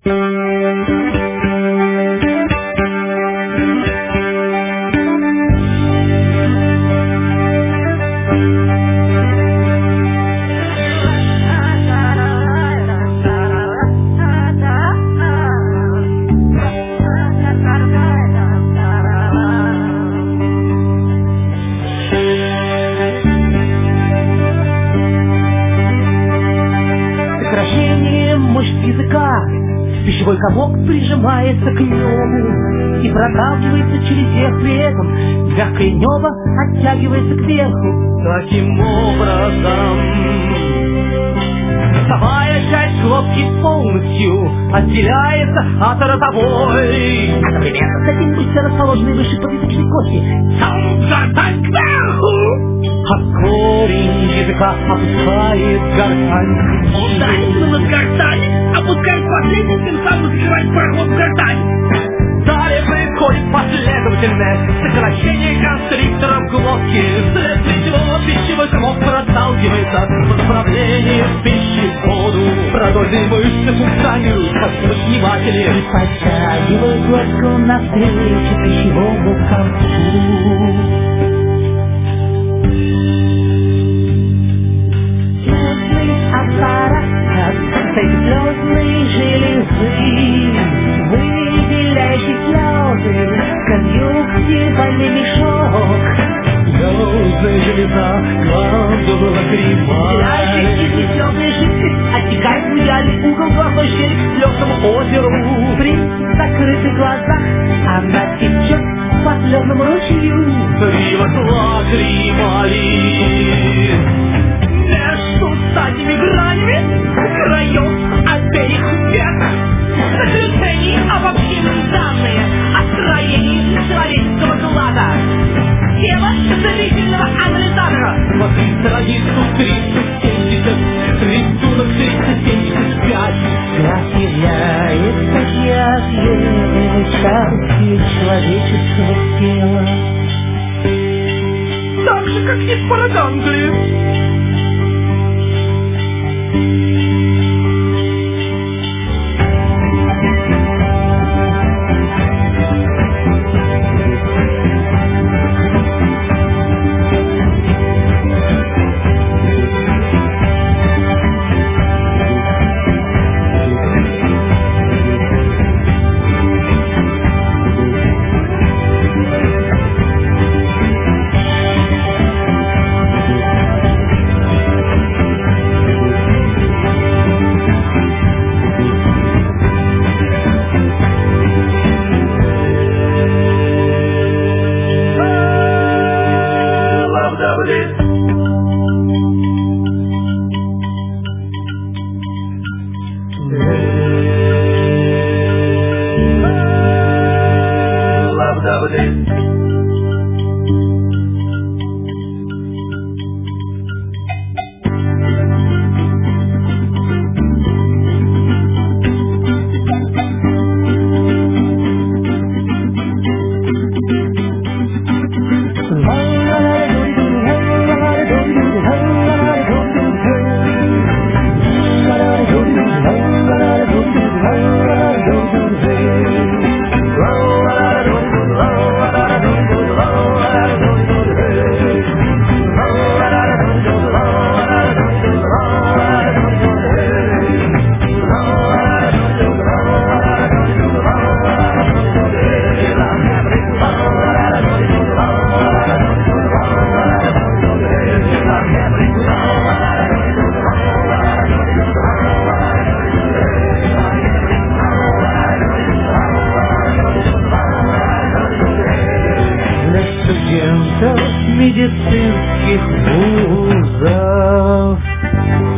Пищевой комок прижимается к небу и проталкивается через верх при этом. Мягкое небо оттягивается кверху. Таким образом, вторая часть глотки полностью отделяется от ротовой. Одновременно с этим мышцы, расположенные выше подвисочной кости, тянут гортань кверху. А корень языка опускает гортань. Он тянется над гортань, опускает последний, тем самым закрывает проход в гортань. Далее происходит последовательное сокращение констрикторов глотки. Вследствие чего пищевой комок проталкивается в направлении к пищеводу. Продольные мышцы функционируют как подниматели и подтягивают глотку навстречу пищевому комку. Слезные железы, выделяющие слезы, конъюнктивальный мешок. Слезная железа, гландула кривая. Выделяющие слезные жидкость оттекает в идеальный угол глазной щели к слезному озеру. При закрытых глазах она течет по слезному ручью. Привод лакрималин. Между задними гранями краев обеих век. Заключение обобщенные данные о строении человеческого глаза. Тело зрительного анализатора. Смотри страницу 370, рисунок 375. Является неотъемлемой частью человеческого тела. Так же, как и спороганглии. медицинских вузов.